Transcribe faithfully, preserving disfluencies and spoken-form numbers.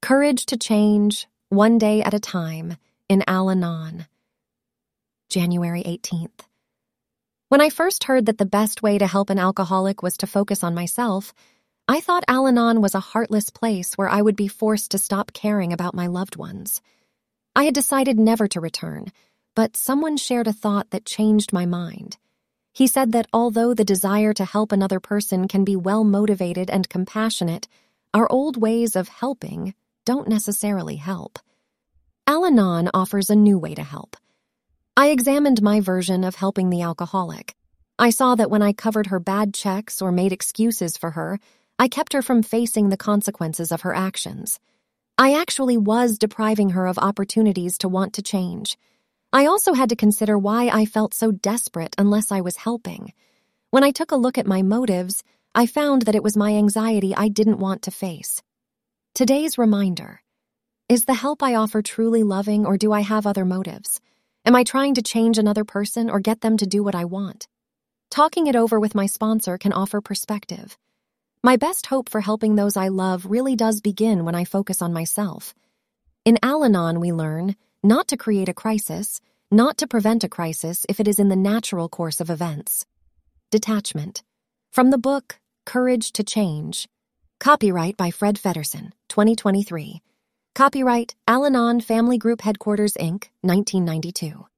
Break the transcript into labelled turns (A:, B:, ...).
A: Courage to Change, One Day at a Time, in Al-Anon. January eighteenth. When I first heard that the best way to help an alcoholic was to focus on myself, I thought Al-Anon was a heartless place where I would be forced to stop caring about my loved ones. I had decided never to return, but someone shared a thought that changed my mind. He said that although the desire to help another person can be well-motivated and compassionate, our old ways of helping don't necessarily help. Al-Anon offers a new way to help. I examined my version of helping the alcoholic. I saw that when I covered her bad checks or made excuses for her, I kept her from facing the consequences of her actions. I actually was depriving her of opportunities to want to change. I also had to consider why I felt so desperate unless I was helping. When I took a look at my motives, I found that it was my anxiety I didn't want to face. Today's reminder: is the help I offer truly loving, or do I have other motives? Am I trying to change another person or get them to do what I want? Talking it over with my sponsor can offer perspective. My best hope for helping those I love really does begin when I focus on myself. In Al-Anon, we learn not to create a crisis, not to prevent a crisis if it is in the natural course of events. Detachment. From the book, Courage to Change. Copyright by Fred Feddersen, twenty twenty-three. Copyright Al-Anon Family Group Headquarters, Incorporated, nineteen ninety-two.